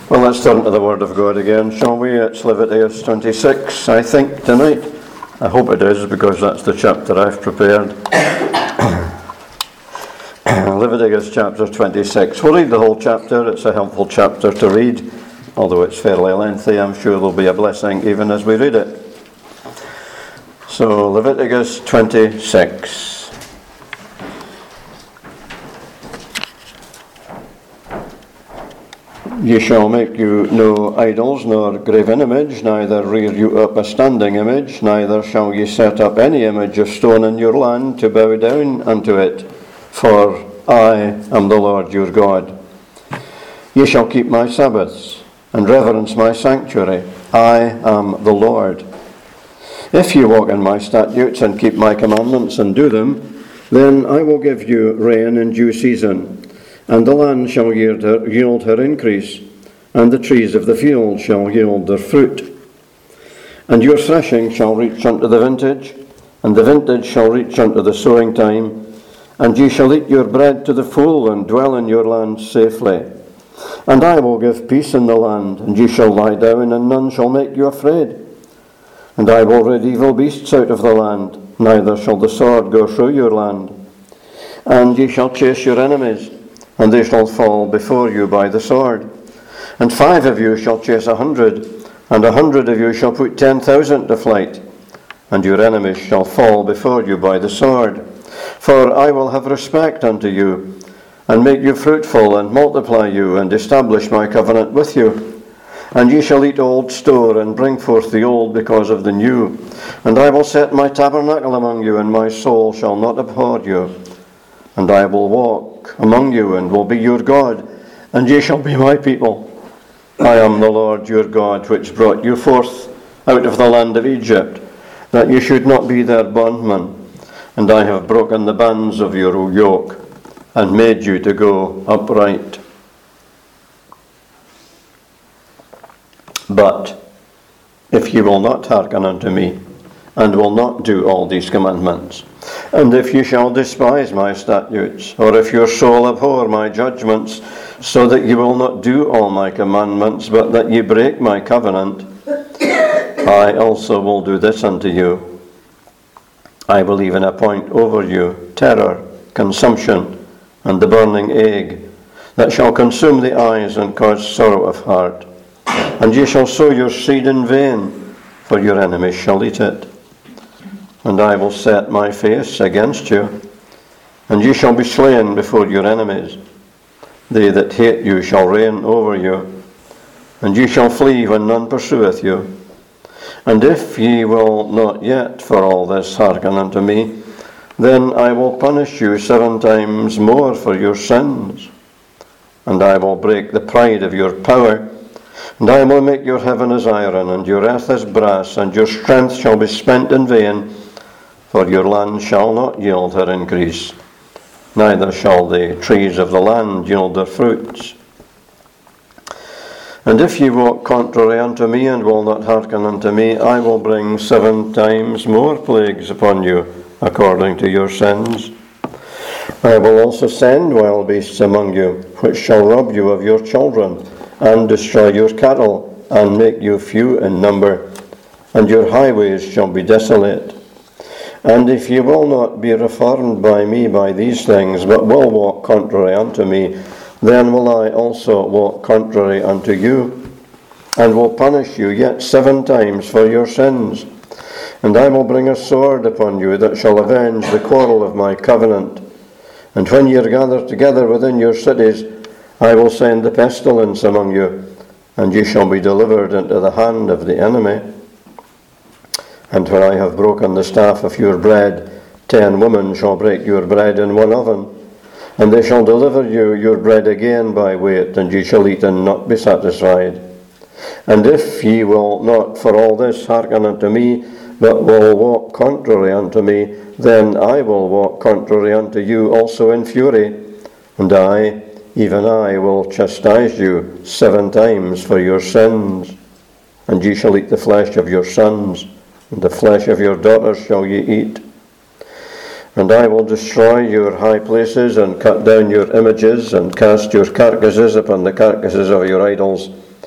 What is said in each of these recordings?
Well, let's turn to the Word of God again, shall we? It's Leviticus 26, I think, tonight. I hope it is, because that's the chapter I've prepared. Leviticus chapter 26. We'll read the whole chapter. It's a helpful chapter to read. Although it's fairly lengthy, I'm sure there'll be a blessing even as we read it. So, Leviticus 26. Ye shall make you no idols, nor graven image, neither rear you up a standing image, neither shall ye set up any image of stone in your land to bow down unto it, for I am the Lord your God. Ye shall keep my Sabbaths, and reverence my sanctuary. I am the Lord. If ye walk in my statutes, and keep my commandments, and do them, then I will give you rain in due season, and the land shall yield her increase, and the trees of the field shall yield their fruit. And your threshing shall reach unto the vintage, and the vintage shall reach unto the sowing time, and ye shall eat your bread to the full, and dwell in your land safely. And I will give peace in the land, and ye shall lie down, and none shall make you afraid. And I will rid evil beasts out of the land, neither shall the sword go through your land. And ye shall chase your enemies, and they shall fall before you by the sword. And 5 of you shall chase 100, and 100 of you shall put 10,000 to flight. And your enemies shall fall before you by the sword. For I will have respect unto you, and make you fruitful, and multiply you, and establish my covenant with you. And ye shall eat old store, and bring forth the old because of the new. And I will set my tabernacle among you, and my soul shall not abhor you. And I will walk among you, and will be your God, and ye shall be my people. I am the Lord your God, which brought you forth out of the land of Egypt, that ye should not be their bondmen. And I have broken the bands of your yoke, and made you to go upright. But if ye will not hearken unto me, and will not do all these commandments, and if ye shall despise my statutes, or if your soul abhor my judgments, so that ye will not do all my commandments, but that ye break my covenant, I also will do this unto you. I will even appoint over you terror, consumption, and the burning ague, that shall consume the eyes and cause sorrow of heart. And ye shall sow your seed in vain, for your enemies shall eat it. And I will set my face against you, and ye shall be slain before your enemies. They that hate you shall reign over you, and ye shall flee when none pursueth you. And if ye will not yet for all this hearken unto me, then I will punish you 7 times more for your sins. And I will break the pride of your power, and I will make your heaven as iron, and your earth as brass, and your strength shall be spent in vain, for your land shall not yield her increase, neither shall the trees of the land yield their fruits. And if ye walk contrary unto me, and will not hearken unto me, I will bring 7 times more plagues upon you, according to your sins. I will also send wild beasts among you, which shall rob you of your children, and destroy your cattle, and make you few in number, and your highways shall be desolate. And if ye will not be reformed by me by these things, but will walk contrary unto me, then will I also walk contrary unto you, and will punish you yet 7 times for your sins. And I will bring a sword upon you that shall avenge the quarrel of my covenant. And when ye are gathered together within your cities, I will send the pestilence among you, and ye shall be delivered into the hand of the enemy. And when I have broken the staff of your bread, 10 women shall break your bread in one oven, and they shall deliver you your bread again by weight, and ye shall eat and not be satisfied. And if ye will not for all this hearken unto me, but will walk contrary unto me, then I will walk contrary unto you also in fury, and I, even I, will chastise you 7 times for your sins. And ye shall eat the flesh of your sons, and the flesh of your daughters shall ye eat. And I will destroy your high places, and cut down your images, and cast your carcasses upon the carcasses of your idols,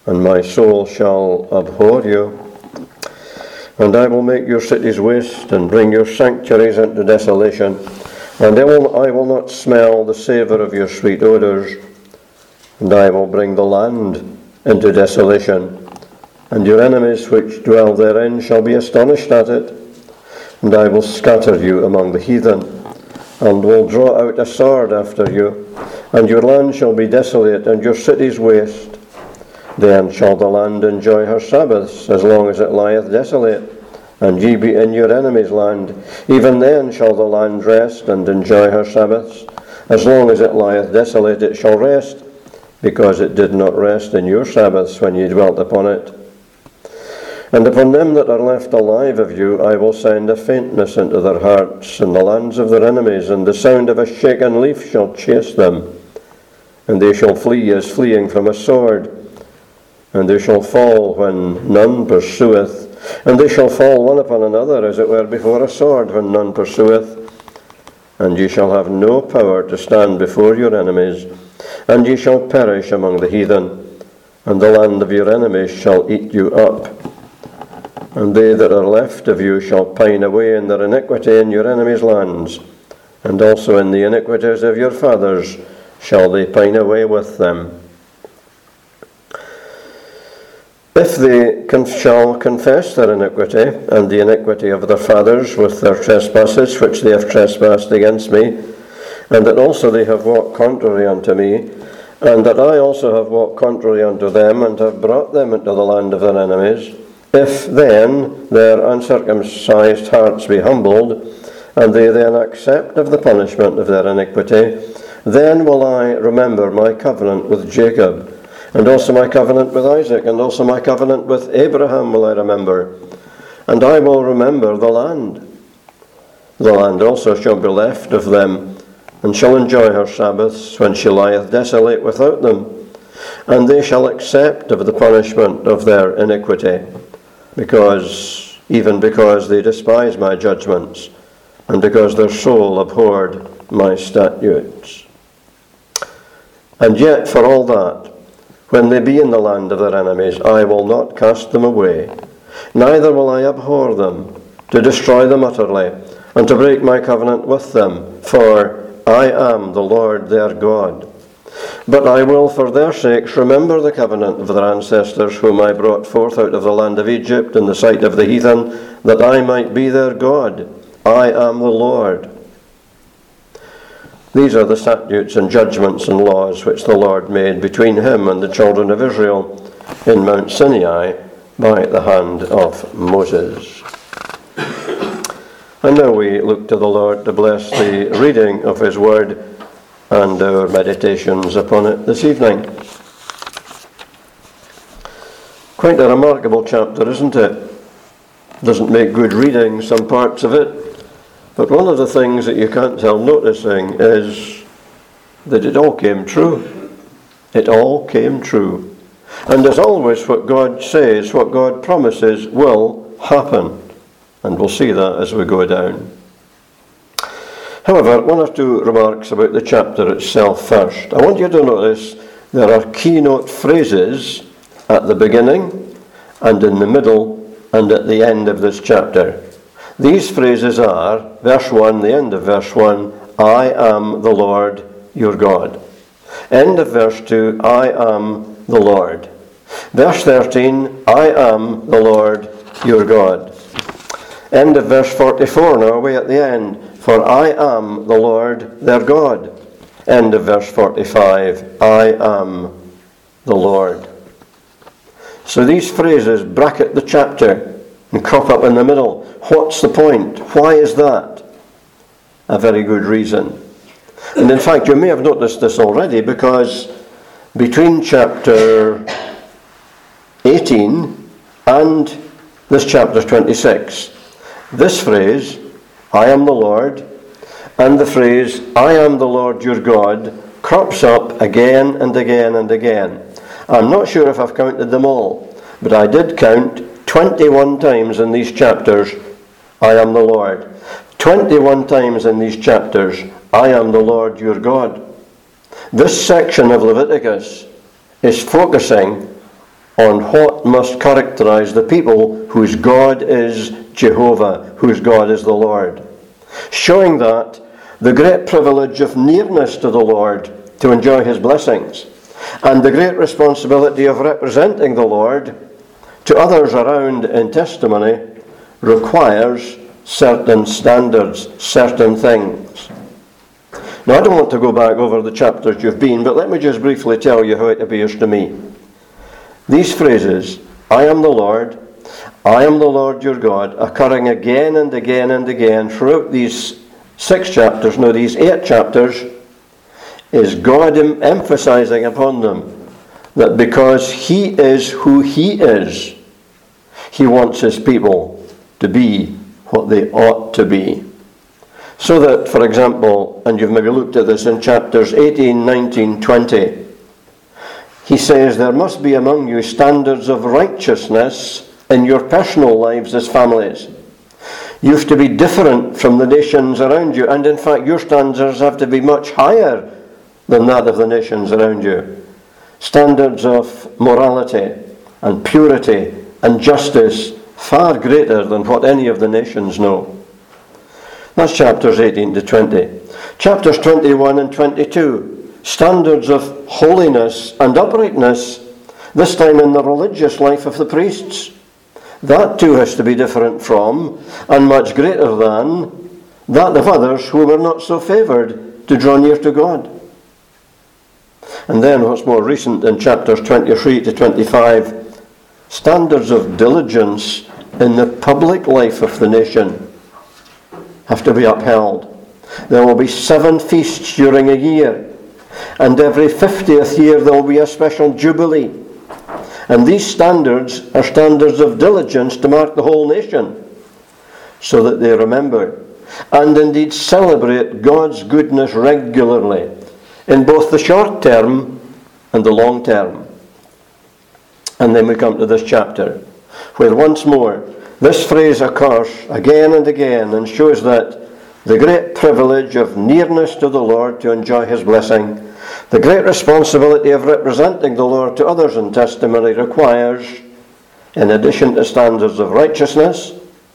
and my soul shall abhor you. And I will make your cities waste, and bring your sanctuaries into desolation. And I will not smell the savour of your sweet odours. And I will bring the land into desolation, and your enemies which dwell therein shall be astonished at it. And I will scatter you among the heathen, and will draw out a sword after you. And your land shall be desolate, and your cities waste. Then shall the land enjoy her Sabbaths, as long as it lieth desolate, and ye be in your enemy's land. Even then shall the land rest, and enjoy her Sabbaths. As long as it lieth desolate, it shall rest, because it did not rest in your Sabbaths when ye dwelt upon it. And upon them that are left alive of you I will send a faintness into their hearts, in the lands of their enemies, and the sound of a shaken leaf shall chase them. And they shall flee as fleeing from a sword, and they shall fall when none pursueth, and they shall fall one upon another, as it were before a sword, when none pursueth. And ye shall have no power to stand before your enemies, and ye shall perish among the heathen, and the land of your enemies shall eat you up. And they that are left of you shall pine away in their iniquity in your enemies' lands, and also in the iniquities of your fathers shall they pine away with them. If they shall confess their iniquity, and the iniquity of their fathers with their trespasses which they have trespassed against me, and that also they have walked contrary unto me, and that I also have walked contrary unto them, and have brought them into the land of their enemies, if then their uncircumcised hearts be humbled, and they then accept of the punishment of their iniquity, then will I remember my covenant with Jacob, and also my covenant with Isaac, and also my covenant with Abraham will I remember. And I will remember the land. The land also shall be left of them, and shall enjoy her Sabbaths, when she lieth desolate without them. And they shall accept of the punishment of their iniquity, because they despise my judgments, and because their soul abhorred my statutes. And yet for all that, when they be in the land of their enemies, I will not cast them away, neither will I abhor them, to destroy them utterly, and to break my covenant with them, for I am the Lord their God. But I will for their sakes remember the covenant of their ancestors, whom I brought forth out of the land of Egypt in the sight of the heathen, that I might be their God. I am the Lord. These are the statutes and judgments and laws which the Lord made between him and the children of Israel in Mount Sinai by the hand of Moses. And now we look to the Lord to bless the reading of his word and our meditations upon it this evening. Quite a remarkable chapter, isn't it? Doesn't make good reading, some parts of it. But one of the things that you can't help noticing is that it all came true. It all came true. And as always, what God says, what God promises will happen. And we'll see that as we go down. However, one or two remarks about the chapter itself first. I want you to notice there are keynote phrases at the beginning and in the middle and at the end of this chapter. These phrases are, verse 1, the end of verse 1, I am the Lord your God. End of verse 2, I am the Lord. Verse 13, I am the Lord your God. End of verse 44, now way at the end, for I am the Lord their God. End of verse 45, I am the Lord. So these phrases bracket the chapter and crop up in the middle. What's the point? Why is that? A very good reason. And in fact, you may have noticed this already, because between chapter 18 and this chapter 26, this phrase, I am the Lord, and the phrase, I am the Lord your God, crops up again and again and again. I'm not sure if I've counted them all, but I did count 21 times in these chapters, I am the Lord. 21 times in these chapters, I am the Lord your God. This section of Leviticus is focusing on what must characterize the people whose God is Jehovah, whose God is the Lord, showing that the great privilege of nearness to the Lord to enjoy his blessings, and the great responsibility of representing the Lord to others around in testimony requires certain standards, certain things. Now, I don't want to go back over the chapters you've been, but let me just briefly tell you how it appears to me. These phrases, I am the Lord your God, occurring again and again and again throughout these 8 chapters, is God emphasizing upon them that because he is who he is, he wants his people to be what they ought to be. So that, for example, and you've maybe looked at this in chapters 18, 19, 20, he says there must be among you standards of righteousness in your personal lives as families. You have to be different from the nations around you, and in fact your standards have to be much higher than that of the nations around you. Standards of morality and purity and justice far greater than what any of the nations know. That's chapters 18 to 20. Chapters 21 and 22, standards of holiness and uprightness, this time in the religious life of the priests. That too has to be different from, and much greater than, that of others who were not so favoured to draw near to God. And then what's more recent in chapters 23 to 25, standards of diligence in the public life of the nation have to be upheld. There will be 7 feasts during a year, and every 50th year there will be a special jubilee. And these standards are standards of diligence to mark the whole nation, so that they remember and indeed celebrate God's goodness regularly in both the short term and the long term. And then we come to this chapter, where once more this phrase occurs again and again and shows that the great privilege of nearness to the Lord to enjoy his blessing, the great responsibility of representing the Lord to others in testimony requires, in addition to standards of righteousness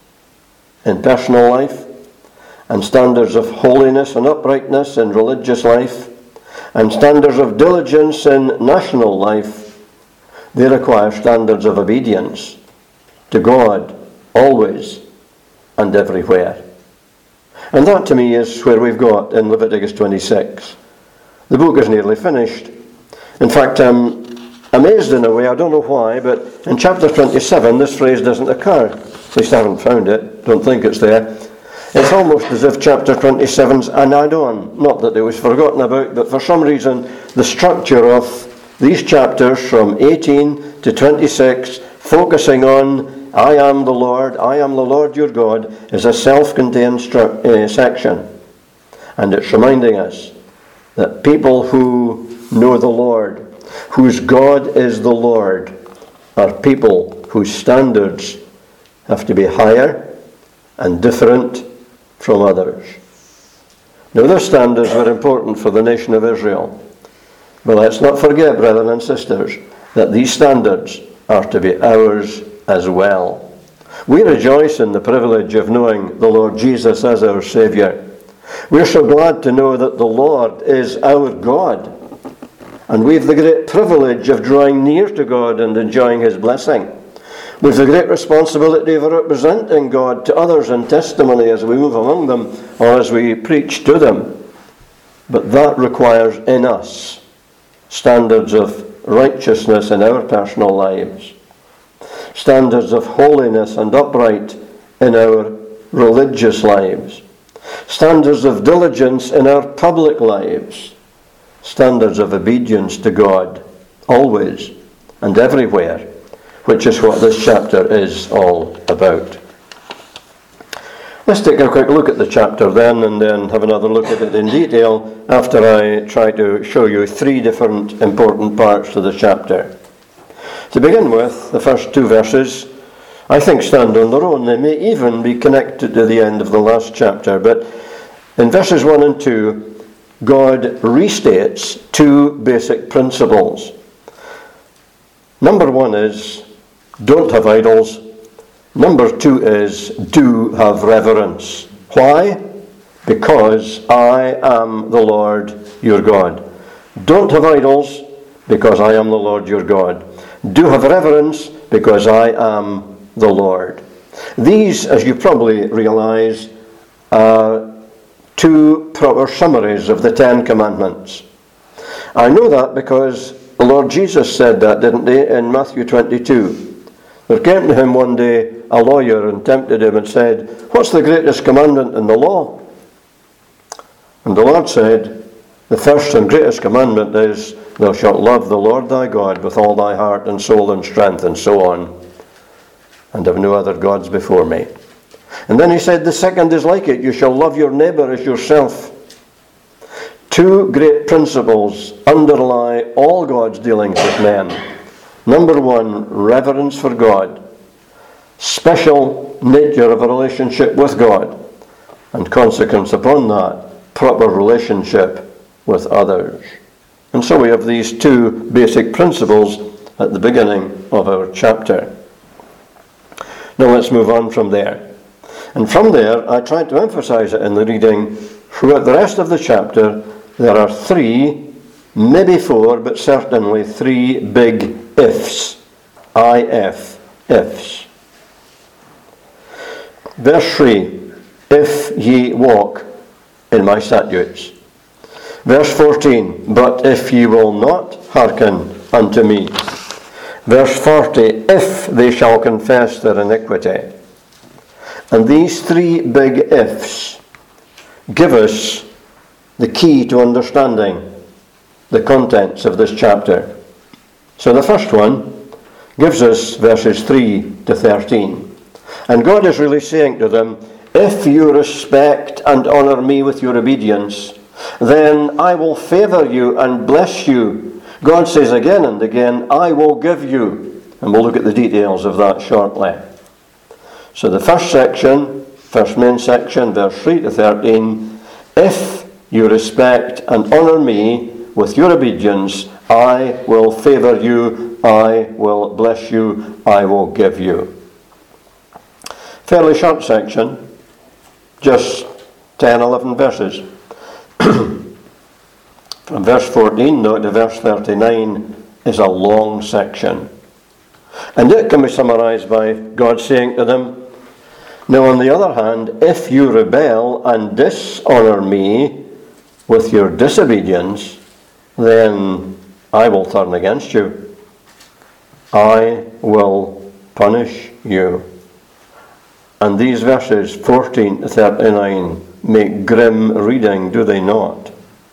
in personal life, and standards of holiness and uprightness in religious life, and standards of diligence in national life, they require standards of obedience to God always and everywhere. And that to me is where we've got in Leviticus 26. The book is nearly finished. In fact, I'm amazed in a way, I don't know why, but in chapter 27 this phrase doesn't occur. At least I haven't found it, don't think it's there. It's almost as if chapter 27's an add-on. Not that it was forgotten about, but for some reason the structure of these chapters from 18 to 26, focusing on I am the Lord your God, is a self-contained section. And it's reminding us that people who know the Lord, whose God is the Lord, are people whose standards have to be higher and different from others. Now, those standards were important for the nation of Israel. But let's not forget, brethren and sisters, that these standards are to be ours as well. We rejoice in the privilege of knowing the Lord Jesus as our Saviour. We're so glad to know that the Lord is our God. And we've the great privilege of drawing near to God and enjoying his blessing. We've the great responsibility of representing God to others in testimony as we move among them or as we preach to them. But that requires in us standards of righteousness in our personal lives, standards of holiness and upright in our religious lives, standards of diligence in our public lives, standards of obedience to God always and everywhere, which is what this chapter is all about. Let's take a quick look at the chapter then, and then have another look at it in detail after I try to show you 3 different important parts to the chapter. To begin with, the first 2 verses, I think, stand on their own. They may even be connected to the end of the last chapter, but in verses 1 and 2, God restates 2 basic principles. Number 1 is, don't have idols. Number 2 is, do have reverence. Why? Because I am the Lord your God. Don't have idols, because I am the Lord your God. Do have reverence, because I am the Lord. These, as you probably realize, are 2 proper summaries of the 10 Commandments. I know that because the Lord Jesus said that, didn't he, in Matthew 22. There came to him one day a lawyer and tempted him and said, "What's the greatest commandment in the law?" And the Lord said, "The first and greatest commandment is, thou shalt love the Lord thy God with all thy heart and soul and strength," and so on, "and have no other gods before me." And then he said, the second is like it, you shall love your neighbour as yourself. 2 great principles underlie all God's dealings with men. Number 1, reverence for God. Special nature of a relationship with God. And consequence upon that, proper relationship with others. And so we have these 2 basic principles at the beginning of our chapter. Now let's move on from there. And from there, I tried to emphasize it in the reading. Throughout the rest of the chapter, there are 3, maybe 4, but certainly 3 big ifs. ifs. Verse 3, if ye walk in my statutes. Verse 14, but if ye will not hearken unto me. Verse 40, if they shall confess their iniquity. And these 3 big ifs give us the key to understanding the contents of this chapter. So the first one gives us verses 3 to 13. And God is really saying to them, if you respect and honour me with your obedience, then I will favour you and bless you. God says again and again, I will give you. And we'll look at the details of that shortly. So the first section, first main section, verse 3 to 13, if you respect and honour me with your obedience, I will favour you, I will bless you, I will give you. Fairly short section, just 10, 11 verses. From verse 14 now to verse 39 is a long section. And it can be summarised by God saying to them, now on the other hand, if you rebel and dishonour me with your disobedience, then I will turn against you. I will punish you. And these verses 14 to 39 make grim reading, do they not?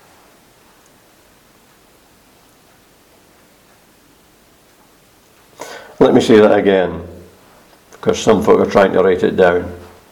Let me say that again, because some folk are trying to write it down.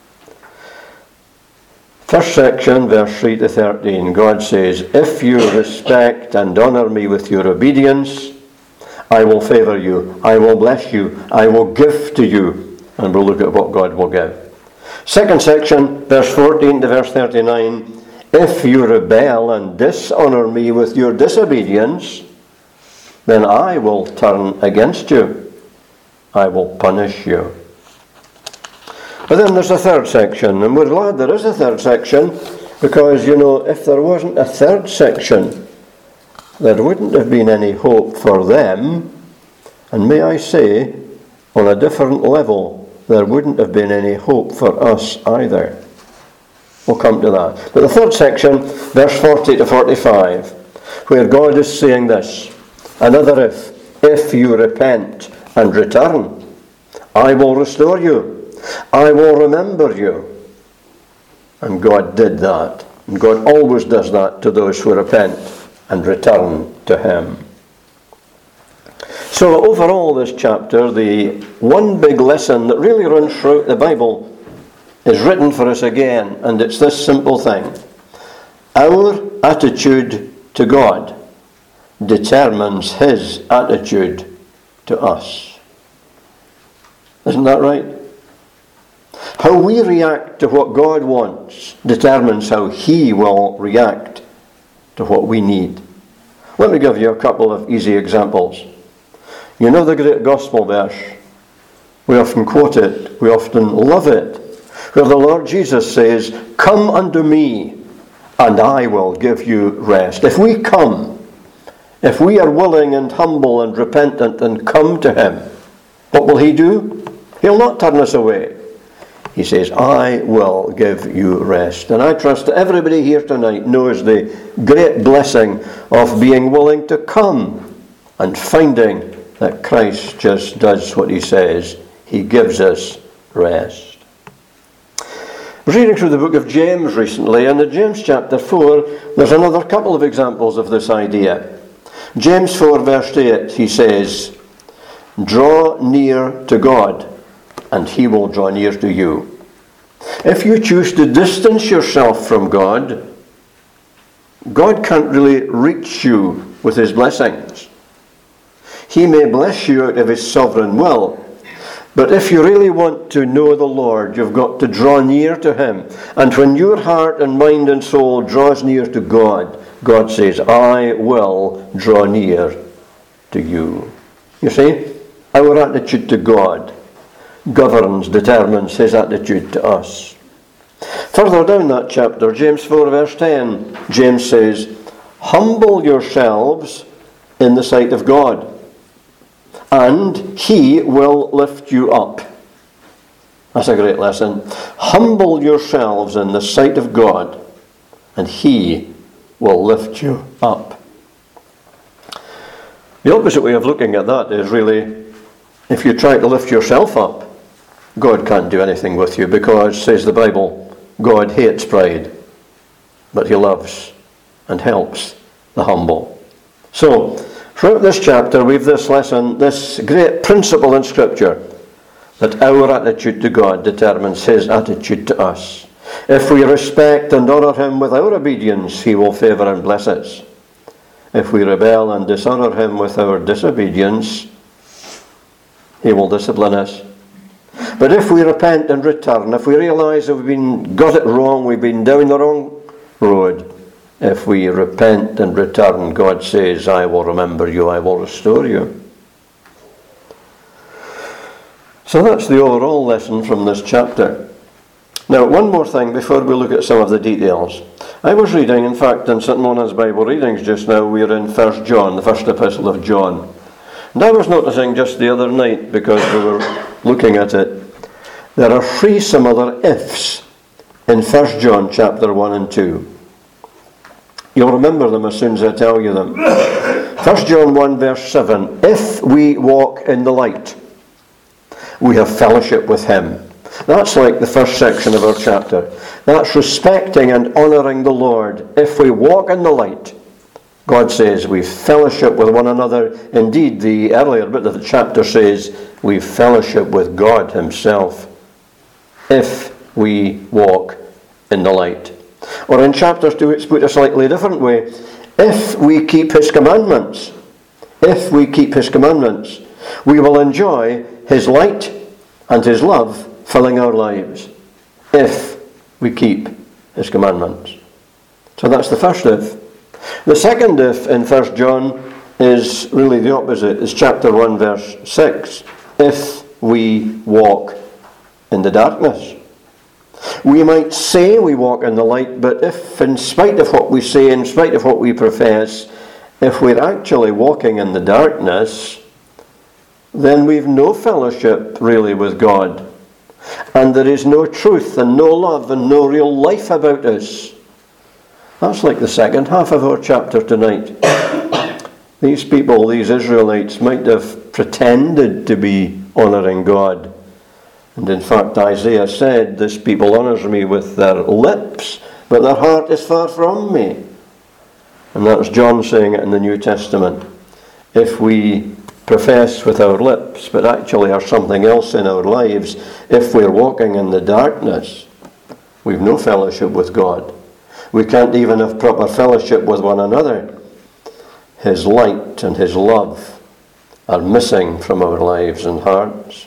First section, verse 3 to 13, God says, if you respect and honour me with your obedience, I will favour you, I will bless you, I will give to you. And we'll look at what God will give. Second section, verse 14 to verse 39, if you rebel and dishonour me with your disobedience, then I will turn against you. I will punish you. But then there's a third section, and we're glad there is a third section, because, if there wasn't a third section, there wouldn't have been any hope for them, and may I say, on a different level, there wouldn't have been any hope for us either. We'll come to that. But the third section, verse 40 to 45, where God is saying this, another if you repent and return, I will restore you. I will remember you. And God did that. And God always does that to those who repent and return to Him. So overall this chapter, the one big lesson that really runs throughout the Bible is written for us again, and it's this simple thing. Our attitude to God determines His attitude to us. Isn't that right? How we react to what God wants determines how He will react to what we need. Let me give you a couple of easy examples. You know the great gospel verse. We often quote it. We often love it. Where the Lord Jesus says, "Come unto me, and I will give you rest." If we come, if we are willing and humble and repentant and come to him, what will he do? He'll not turn us away. He says, "I will give you rest." And I trust that everybody here tonight knows the great blessing of being willing to come and finding that Christ just does what he says. He gives us rest. I was reading through the book of James recently, and in James chapter 4, there's another couple of examples of this idea. James 4 verse 8, he says, "Draw near to God, and he will draw near to you." If you choose to distance yourself from God, God can't really reach you with his blessings. He may bless you out of his sovereign will, but if you really want to know the Lord, you've got to draw near to him. And when your heart and mind and soul draws near to God, God says, "I will draw near to you." You see, our attitude to God governs, determines his attitude to us. Further down that chapter, James 4 verse 10, James says, "Humble yourselves in the sight of God, and he will lift you up." That's a great lesson. Humble yourselves in the sight of God, and he will lift you up. The opposite way of looking at that is really, if you try to lift yourself up, God can't do anything with you, because, says the Bible, God hates pride, but he loves and helps the humble. So, throughout this chapter, we've this lesson, this great principle in Scripture, that our attitude to God determines his attitude to us. If we respect and honour him with our obedience, he will favour and bless us. If we rebel and dishonour him with our disobedience, he will discipline us. But if we repent and return, if we realise that we've got it wrong, we've been down the wrong road, if we repent and return, God says, "I will remember you, I will restore you." So that's the overall lesson from this chapter. Now, one more thing before we look at some of the details. I was reading, in fact, in St. Mona's Bible readings just now, we're in 1 John, the first epistle of John. And I was noticing just the other night, because we were looking at it, there are 3 similar ifs in 1 John chapter 1 and 2. You'll remember them as soon as I tell you them. 1 John 1 verse 7, "If we walk in the light, we have fellowship with him." That's like the first section of our chapter. That's respecting and honouring the Lord. If we walk in the light, God says we fellowship with one another. Indeed, the earlier bit of the chapter says we fellowship with God himself. If we walk in the light. Or in chapter 2 it's put a slightly different way. If we keep his commandments, if we keep his commandments, we will enjoy his light and his love filling our lives. If we keep his commandments. So that's the first if. The second if in 1 John is really the opposite. It's chapter 1 verse 6. If we walk in the darkness. We might say we walk in the light, but if in spite of what we say, in spite of what we profess, if we're actually walking in the darkness, then we've no fellowship really with God. And there is no truth and no love and no real life about us. That's like the second half of our chapter tonight. These people, these Israelites, might have pretended to be honouring God. And in fact, Isaiah said, "This people honours me with their lips, but their heart is far from me." And that's John saying it in the New Testament. If we profess with our lips, but actually are something else in our lives, if we're walking in the darkness, we've no fellowship with God. We can't even have proper fellowship with one another. His light and his love are missing from our lives and hearts.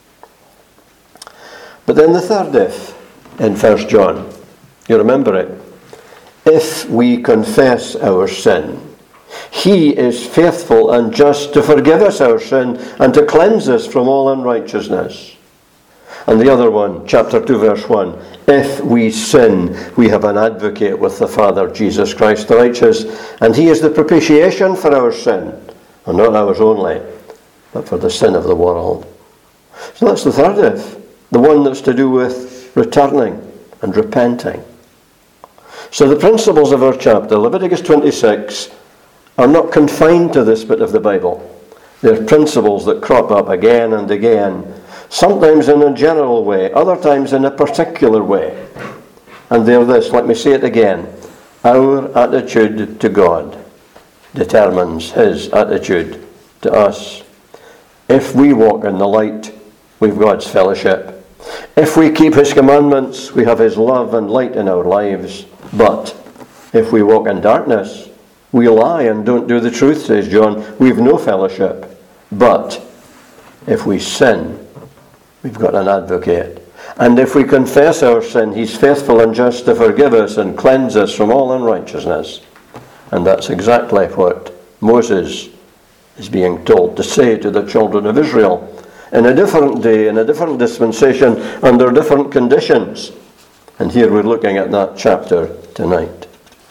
But then the third if in 1 John, you remember it. If we confess our sin, He is faithful and just to forgive us our sin and to cleanse us from all unrighteousness. And the other one, chapter 2, verse 1, if we sin, we have an advocate with the Father, Jesus Christ the righteous, and he is the propitiation for our sin, and not ours only, but for the sin of the world. So that's the third if, the one that's to do with returning and repenting. So the principles of our chapter, Leviticus 26, are not confined to this bit of the Bible. They're principles that crop up again and again, sometimes in a general way, other times in a particular way. And they're this, let me say it again. Our attitude to God determines his attitude to us. If we walk in the light, we've God's fellowship. If we keep his commandments, we have his love and light in our lives. But if we walk in darkness, we lie and don't do the truth, says John. We've no fellowship. But if we sin, we've got an advocate. And if we confess our sin, he's faithful and just to forgive us and cleanse us from all unrighteousness. And that's exactly what Moses is being told to say to the children of Israel in a different day, in a different dispensation, under different conditions. And here we're looking at that chapter tonight.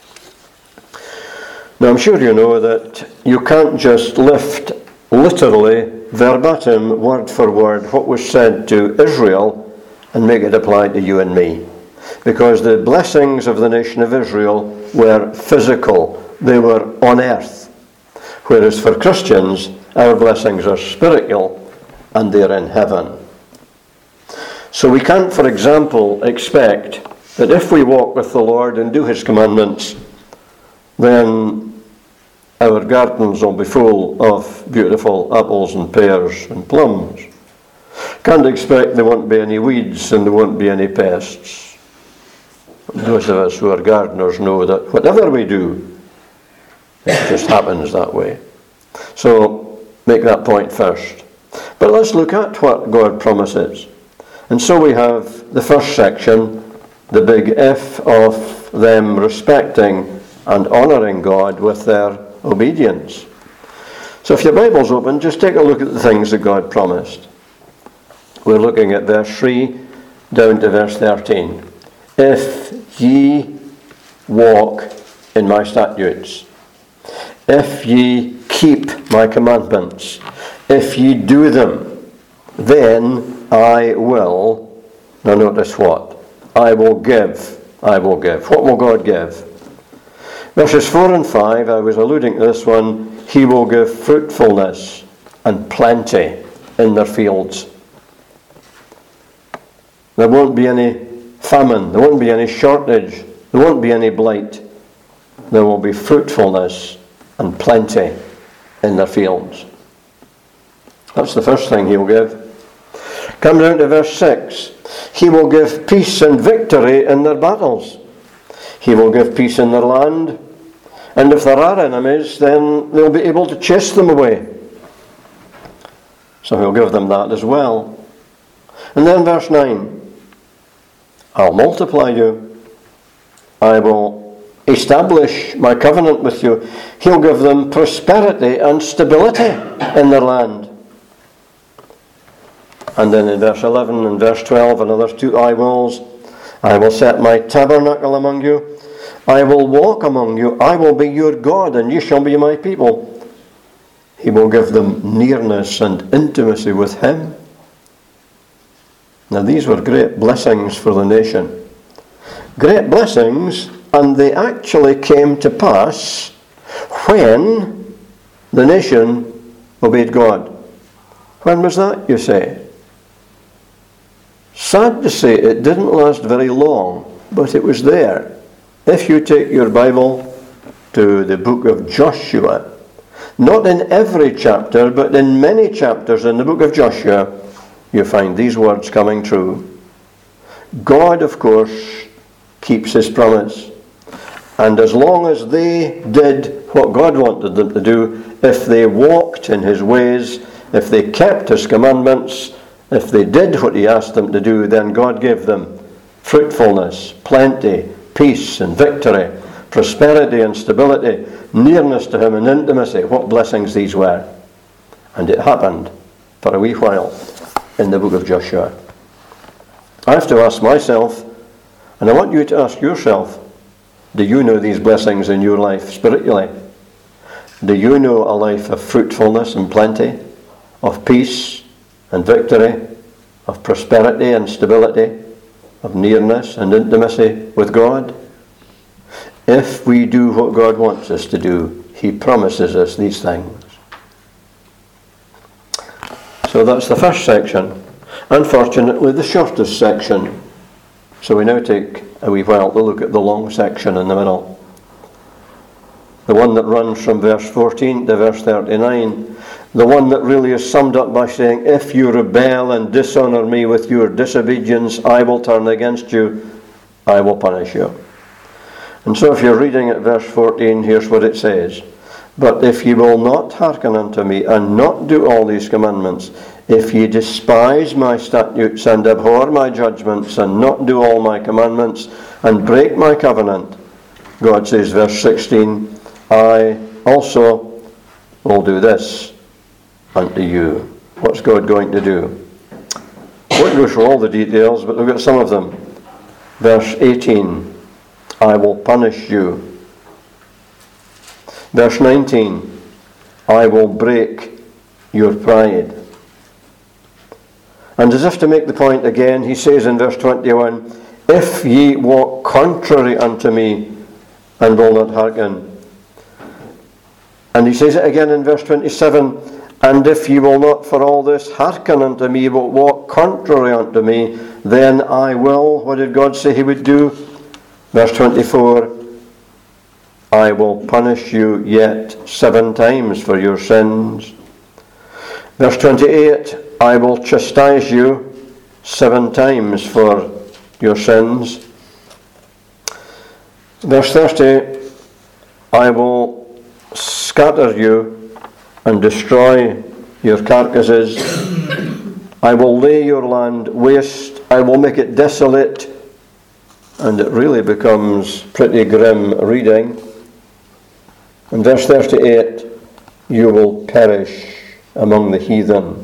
Now I'm sure you know that you can't just lift literally, verbatim, word for word, what was said to Israel and make it apply to you and me. Because the blessings of the nation of Israel were physical. They were on earth. Whereas for Christians, our blessings are spiritual and they're in heaven. So we can't, for example, expect that if we walk with the Lord and do his commandments, then our gardens will be full of beautiful apples and pears and plums. Can't expect there won't be any weeds and there won't be any pests. Those of us who are gardeners know that whatever we do, it just happens that way. So make that point first. But let's look at what God promises. And so we have the first section, the big if of them respecting and honouring God with their obedience. So if your Bible's open, just take a look at the things that God promised. We're looking at verse 3 down to verse 13. If ye walk in my statutes, if ye keep my commandments, if ye do them, then I will, now notice what? I will give. What will God give? Verses 4 and 5, I was alluding to this one, he will give fruitfulness and plenty in their fields. There won't be any famine, there won't be any shortage, there won't be any blight. There will be fruitfulness and plenty in their fields. That's the first thing he'll give. Come down to verse 6. He will give peace and victory in their battles. He will give peace in their land. And if there are enemies, then they'll be able to chase them away. So he'll give them that as well. And then verse 9. I'll multiply you. I will establish my covenant with you. He'll give them prosperity and stability in their land. And then in verse 11 and verse 12, another two I wills. I will set my tabernacle among you. I will walk among you. I will be your God, and you shall be my people. He will give them nearness and intimacy with him. Now these were great blessings for the nation. Great blessings, and they actually came to pass when the nation obeyed God. When was that, you say? Sad to say, it didn't last very long, but it was there. If you take your Bible to the book of Joshua, not in every chapter, but in many chapters in the book of Joshua, you find these words coming true. God, of course, keeps his promise. And as long as they did what God wanted them to do, if they walked in his ways, if they kept his commandments, if they did what he asked them to do, then God gave them fruitfulness, plenty, peace and victory, prosperity and stability, nearness to him and intimacy. What blessings these were. And it happened for a wee while in the book of Joshua. I have to ask myself, and I want you to ask yourself, do you know these blessings in your life spiritually? Do you know a life of fruitfulness and plenty, of peace and victory, of prosperity and stability, of nearness and intimacy with God? If we do what God wants us to do, He promises us these things. So that's the first section. Unfortunately, the shortest section. So we now take a wee while to look at the long section in the middle. The one that runs from verse 14 to verse 39. The one that really is summed up by saying, if you rebel and dishonour me with your disobedience, I will turn against you, I will punish you. And so if you're reading at verse 14, here's what it says. But if ye will not hearken unto me, and not do all these commandments, if ye despise my statutes, and abhor my judgments, and not do all my commandments, and break my covenant, God says, verse 16, I also will do this unto you. What's God going to do? I won't go through all the details, but look at some of them. Verse 18, I will punish you. Verse 19, I will break your pride. And as if to make the point again, he says in verse 21, if ye walk contrary unto me, and will not hearken. And he says it again in verse 27, and if ye will not for all this hearken unto me, but walk contrary unto me, then I will, what did God say he would do? Verse 24, I will punish you yet 7 times for your sins. Verse 28, I will chastise you 7 times for your sins. Verse 30, I will scatter you and destroy your carcasses. I will lay your land waste. I will make it desolate. And it really becomes pretty grim reading. In verse 38, you will perish among the heathen.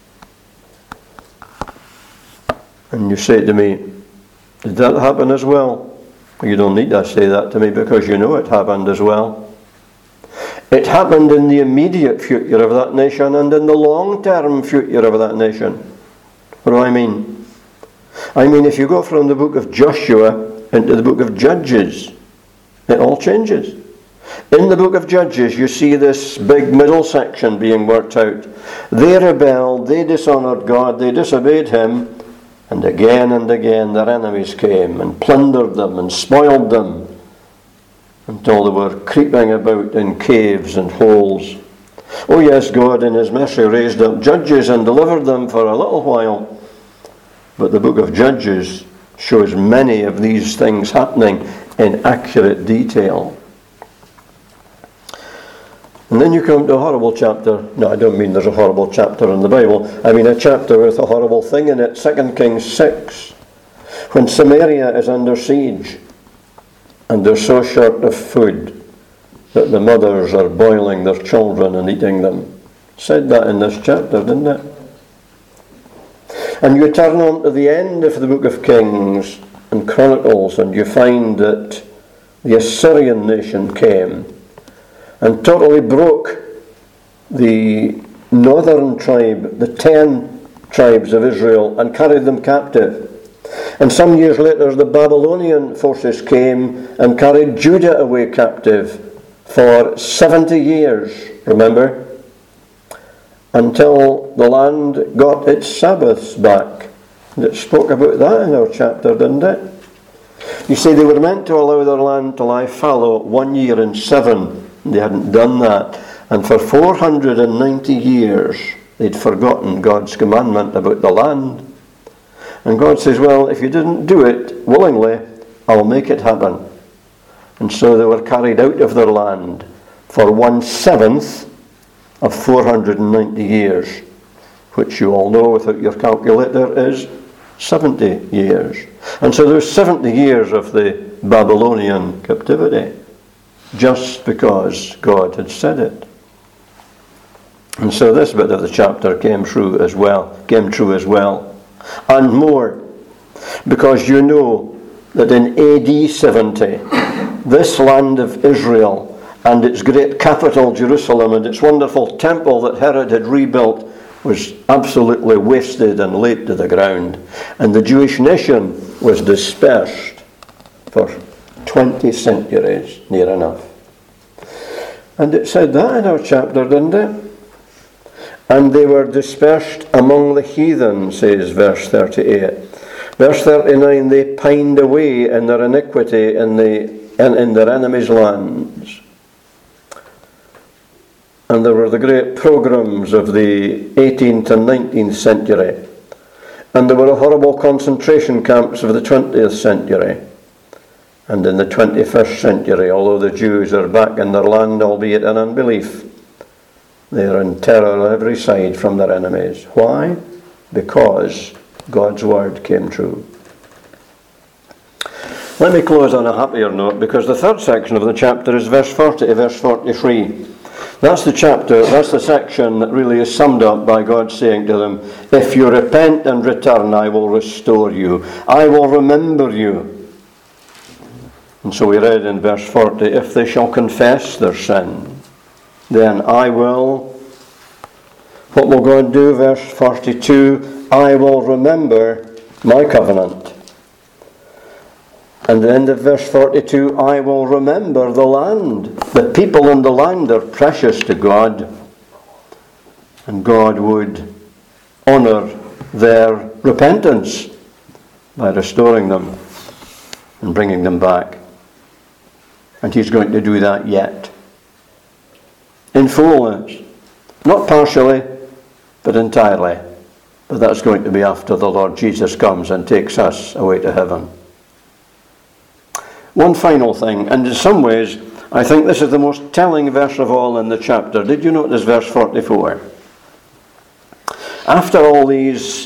And you say to me, did that happen as well? You don't need to say that to me because you know it happened as well. It happened in the immediate future of that nation and in the long-term future of that nation. What do I mean? I mean, if you go from the book of Joshua into the book of Judges, it all changes. In the book of Judges, you see this big middle section being worked out. They rebelled, they dishonoured God, they disobeyed Him, and again their enemies came and plundered them and spoiled them until they were creeping about in caves and holes. Oh yes, God in His mercy raised up judges and delivered them for a little while. But the book of Judges shows many of these things happening in accurate detail. And then you come to a horrible chapter. No, I don't mean there's a horrible chapter in the Bible. I mean a chapter with a horrible thing in it. 2 Kings 6. When Samaria is under siege and they're so short of food that the mothers are boiling their children and eating them. Said that in this chapter, didn't it? And you turn on to the end of the book of Kings and Chronicles and you find that the Assyrian nation came and totally broke the northern tribe, the 10 tribes of Israel, and carried them captive. And some years later the Babylonian forces came and carried Judah away captive for 70 years, remember? Until the land got its Sabbaths back. And it spoke about that in our chapter, didn't it? You see, they were meant to allow their land to lie fallow 1 year in 7. They hadn't done that. And for 490 years, they'd forgotten God's commandment about the land. And God says, well, if you didn't do it willingly, I'll make it happen. And so they were carried out of their land for 1/7 of 490 years, which you all know without your calculator is 70 years. And so there's 70 years of the Babylonian captivity. just because God had said it. And so this bit of the chapter came true as well. And more, because you know that in AD 70, this land of Israel and its great capital Jerusalem and its wonderful temple that Herod had rebuilt was absolutely wasted and laid to the ground. And the Jewish nation was dispersed for 20 centuries, near enough. And it said that in our chapter, didn't it? And they were dispersed among the heathen, says verse 38. Verse 39, they pined away in their iniquity in their enemies' lands. And there were the great pogroms of the 18th and 19th century. And there were the horrible concentration camps of the 20th century. And in the 21st century, although the Jews are back in their land, albeit in unbelief, they are in terror on every side from their enemies. Why? Because God's word came true. Let me close on a happier note, because the third section of the chapter is verse 40 to verse 43. That's the section that really is summed up by God saying to them, if you repent and return, I will restore you. I will remember you. And so we read in verse 40, if they shall confess their sin, then I will. What will God do? Verse 42, I will remember my covenant. And the end of verse 42, I will remember the land. The people in the land are precious to God. And God would honour their repentance by restoring them and bringing them back. And He's going to do that yet. In fullness. Not partially, but entirely. But that's going to be after the Lord Jesus comes and takes us away to heaven. One final thing, and in some ways, I think this is the most telling verse of all in the chapter. Did you notice verse 44? After all this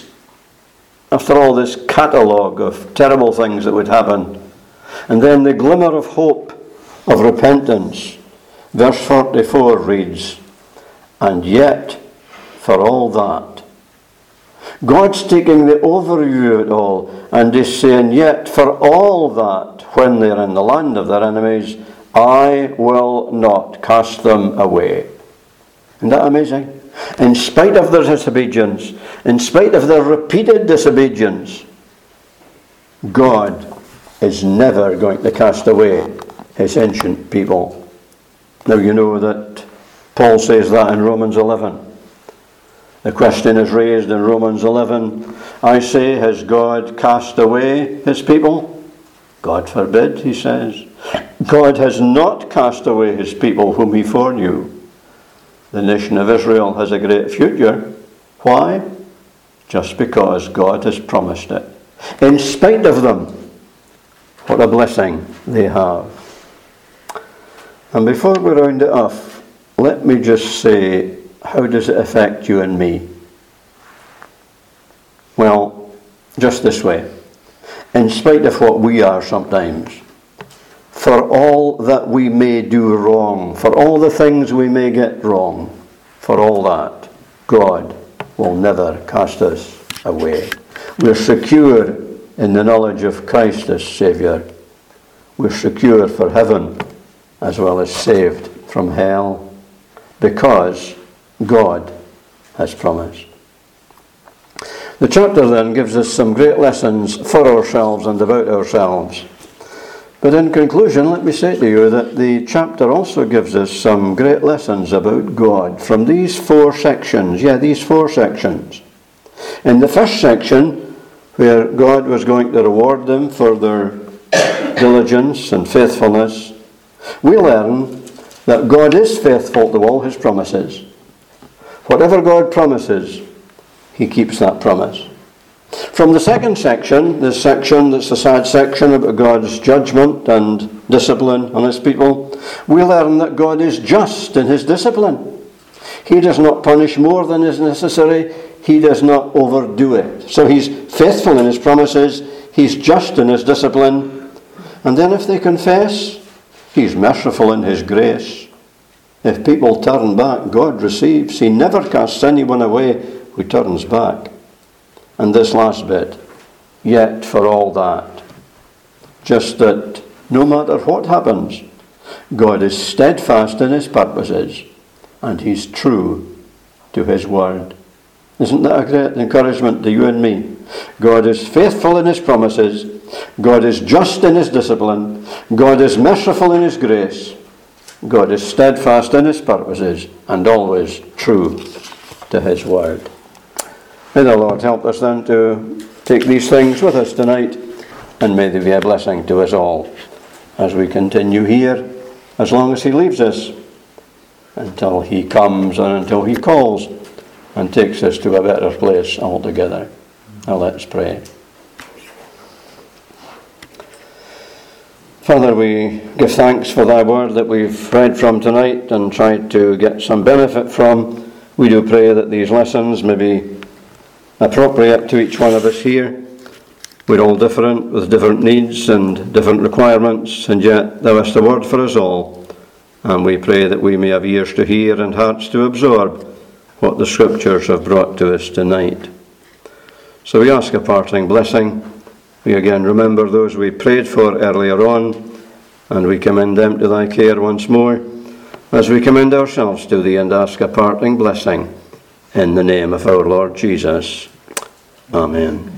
catalogue of terrible things that would happen, and then the glimmer of hope of repentance, verse 44 reads, and yet, for all that, God's taking the overview of it all, and He's saying, yet for all that, when they're in the land of their enemies, I will not cast them away. Isn't that amazing? In spite of their disobedience, in spite of their repeated disobedience, God is never going to cast away His ancient people. Now you know that Paul says that in Romans 11. The question is raised in Romans 11. I say, has God cast away His people? God forbid, he says. God has not cast away His people whom He foreknew. The nation of Israel has a great future. Why? Just because God has promised it. In spite of them, what a blessing they have. And before we round it off, let me just say, how does it affect you and me? Well, just this way. In spite of what we are sometimes, for all that we may do wrong, for all the things we may get wrong, for all that, God will never cast us away. We're secure in the knowledge of Christ as Saviour. We're secure for heaven as well as saved from hell, because God has promised. The chapter then gives us some great lessons for ourselves and about ourselves. But in conclusion, let me say to you that the chapter also gives us some great lessons about God from these four sections. These four sections. In the first section, where God was going to reward them for their diligence and faithfulness, we learn that God is faithful to all His promises. Whatever God promises, He keeps that promise. From the second section, this section that's the sad section about God's judgment and discipline on His people, we learn that God is just in His discipline. He does not punish more than is necessary. He does not overdo it. So He's faithful in His promises. He's just in His discipline. And then if they confess, He's merciful in his grace. If people turn back, God receives. He never casts anyone away who turns back. And this last bit, yet for all that, just that no matter what happens, God is steadfast in his purposes and he's true to his word. Isn't that a great encouragement to you and me? God is faithful in his promises. God is just in his discipline. God is merciful in his grace. God is steadfast in his purposes and always true to his word. May the Lord help us then to take these things with us tonight, and may they be a blessing to us all as we continue here, as long as he leaves us, until he comes and until he calls and takes us to a better place altogether. Now let's pray. Father, we give thanks for thy word that we've read from tonight and tried to get some benefit from. We do pray that these lessons may be appropriate to each one of us here. We're all different, with different needs and different requirements, and yet thou hast a word for us all. And we pray that we may have ears to hear and hearts to absorb what the Scriptures have brought to us tonight. So we ask a parting blessing. We again remember those we prayed for earlier on, and we commend them to thy care once more, as we commend ourselves to thee and ask a parting blessing in the name of our Lord Jesus. Amen.